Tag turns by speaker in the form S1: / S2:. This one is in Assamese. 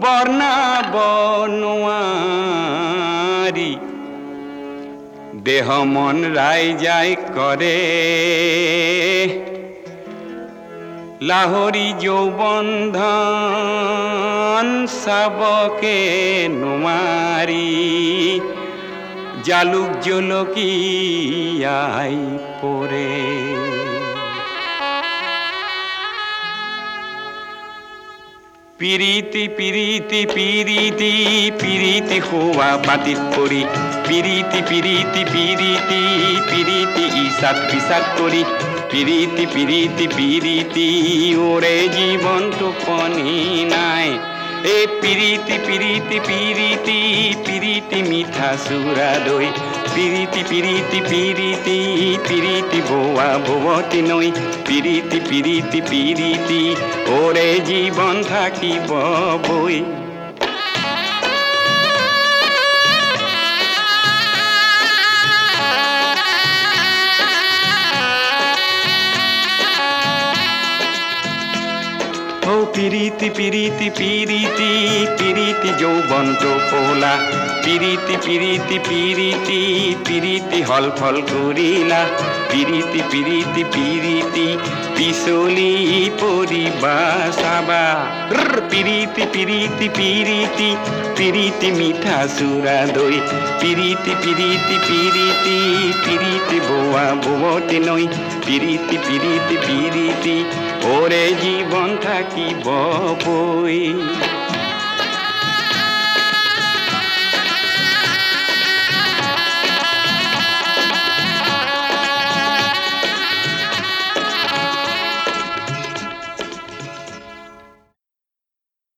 S1: বৰ্ণাব নোৱাৰি দেহ মন ৰাইজাই কৰে লাহৰি যৌৱন ধন চাবকে নোৱাৰি জালুক জলকীয়াই পৰে পিৰিতি পিৰিতি পিৰিতি পিৰিতি হোৱা পাতিত পৰি পিৰিতি পিৰিতি পিৰিতি পিৰিতি ইচাক পিচাক কৰি পিৰিতি পিৰিতি পিৰিতি ওৰে জীৱন টোপনি নাই এই পিৰিতি পিৰিতি পিৰিতি পিৰিতি মিঠা চুৰা দৈ পিৰিতি পিৰিতি পিৰিতি পিৰিতি বোৱা বোৱতী নৈ পিৰিতি পিৰিতি পিৰিতি ওৰে জীৱন থাকিব বৈ পিৰিতি পিৰিতি পিৰিতি পিৰিতি যৌৱন টোপোলা পিৰিতি পিৰিতি পিৰিতি পিৰিতি হল ফল কৰিলা পিৰিতি পিৰিতি পিৰিতি পিছলি পৰিবা চাবা পিৰিতি পিৰিতি পিৰিতি পিৰিতি মিঠা চুৰা দৈ পিৰিতি পিৰিতি পিৰিতি পিৰিতি বোৱা বোৱতী নৈ পিৰিতি পিৰিতি পিৰিতি ওৰে জীৱন থাকিব বৈ